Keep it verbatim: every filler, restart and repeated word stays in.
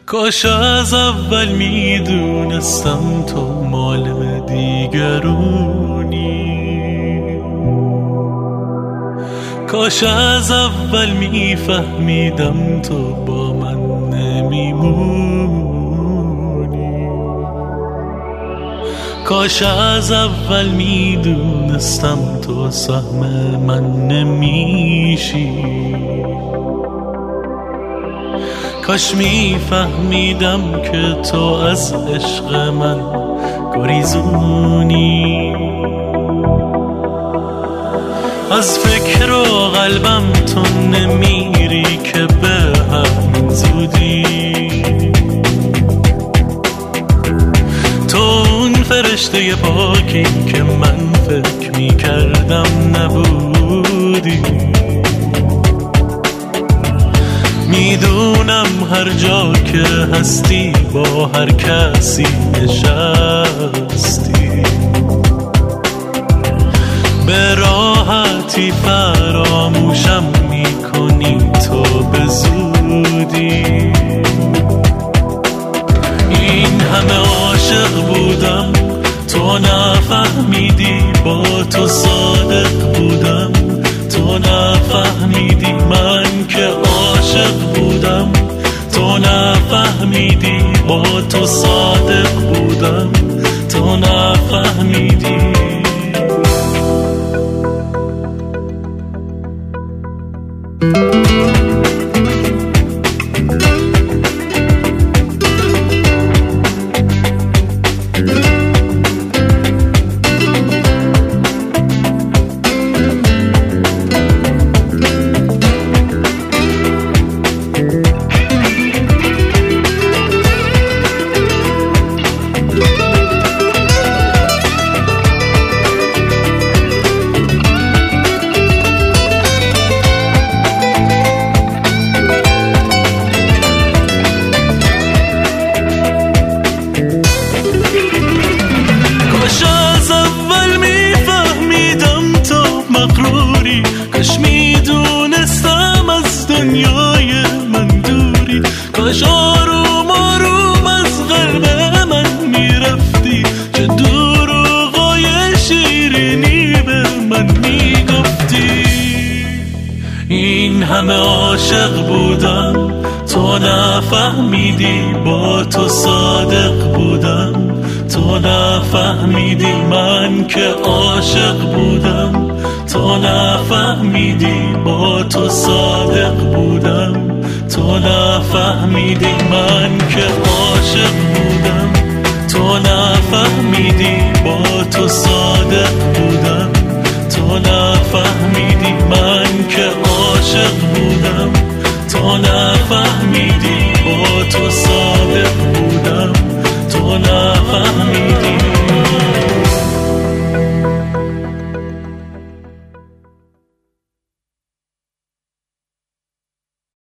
کاش از اول میدونستم تو مال دیگرونی، کاش از اول میفهمیدم تو با من نمیمونی، کاش از اول میدونستم تو سهم من نمیشی، کاش میفهمیدم که تو از عشق من گریزونی. از فکر و قلبم تو نمیری که به همین زودی، تو اون فرشته پاکی که من فکر میکردم نبودی. میدونم هر جا که هستی با هر کسی نشستی، به راحتی فراموشم میکنی تو به زودی. این همه عاشق بودم تو نفهمیدی، با تو صادق بودم تو نفهمیدی، من که عاشق بودم تو نفهمیدی، با تو صادق بودم تو نفهمیدی. کاش میدونستم از دنیای من دوری، کاش آروم آروم از قلب من میرفتی، چه دروغای شیرینی به من میگفتی. این همه عاشق بودم تو نفهمیدی، با تو صادق بودم تو نفهمیدی، من که عاشق بودم تو نفهمیدی، با تو صادق بودم تو نفهمیدی، من که عاشق بودم تو نفهمیدی، با تو صادق بودم تو نفهمیدی، من که عاشق بودم